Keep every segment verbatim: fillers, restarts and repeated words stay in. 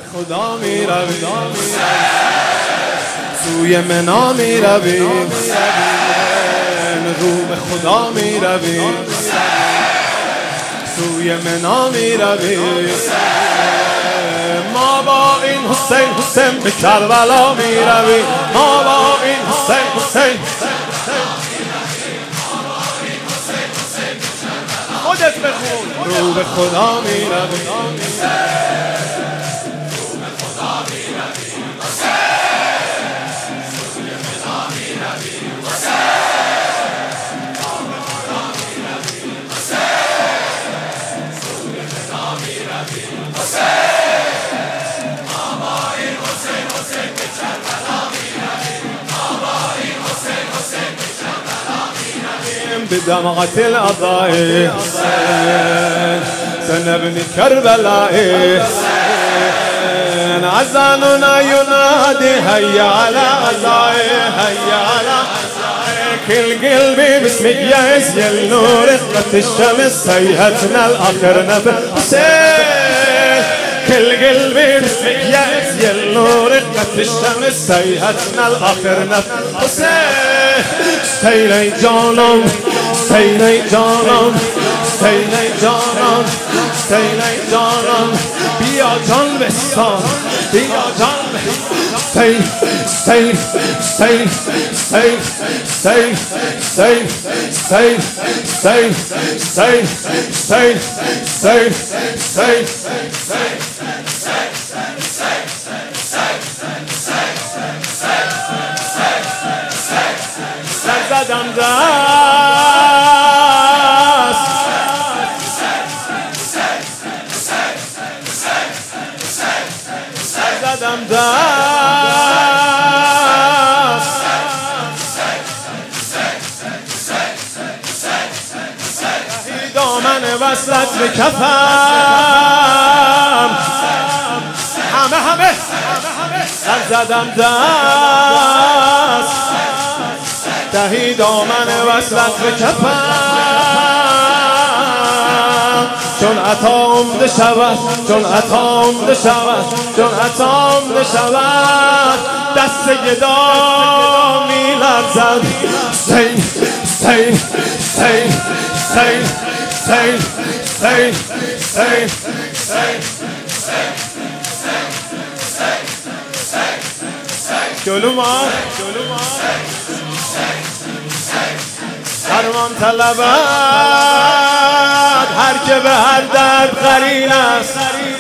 خدا می رویم، سوی منا می رویم، رو به خدا می رویم، سوی منا می رویم. ما با این حسین حسین به کربلا می رویم، ما با این حسین حسین خودت بخون. رو به خدا می رویم، بدمعة الأضاء سنبني كربلاء. أذاننا ينادي هيا على عزائي، هيا على عزائي. كل قلبي باسمك يا اسيل نور قد الشمس سيهتنا الآخر نفس. كل قلبي باسمك يا اسيل نور قد الشمس سيهتنا الآخر نفس. سیلی جانم، سیلی جانم، سیلی جانم، سیلی جانم. بیا جان بستان، بیا جان سیل، سیل، سیل، سیل، سیل، سیل، سیل، سیل، سیل، سیل، سیل، سیل، زدم دست زدم دست دامن وصلت به کفم، همه همه سر زدم دست تهی دامن وصلت به کفم. چون عطا عمده شود، چون عطا عمده شود، چون عطا عمده شود. دست گدا می لرزد. سیل سیل سیل سیل سیل سیل سیل جلو ما درمان طلبد هر که به هر درد قرین است.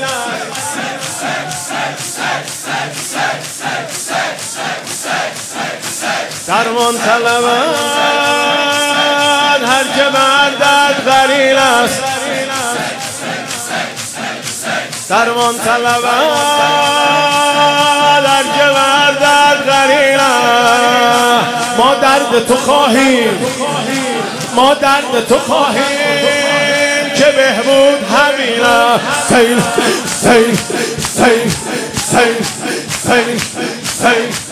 درمان طلبد هر که به هر درد قرین است. درمان طلبد هر که به هر درد قرین است. ما درد تو خواهیم، ما درد تو خواهیم که بهبود همین است. سیل سیل سیل سیل سیل سیل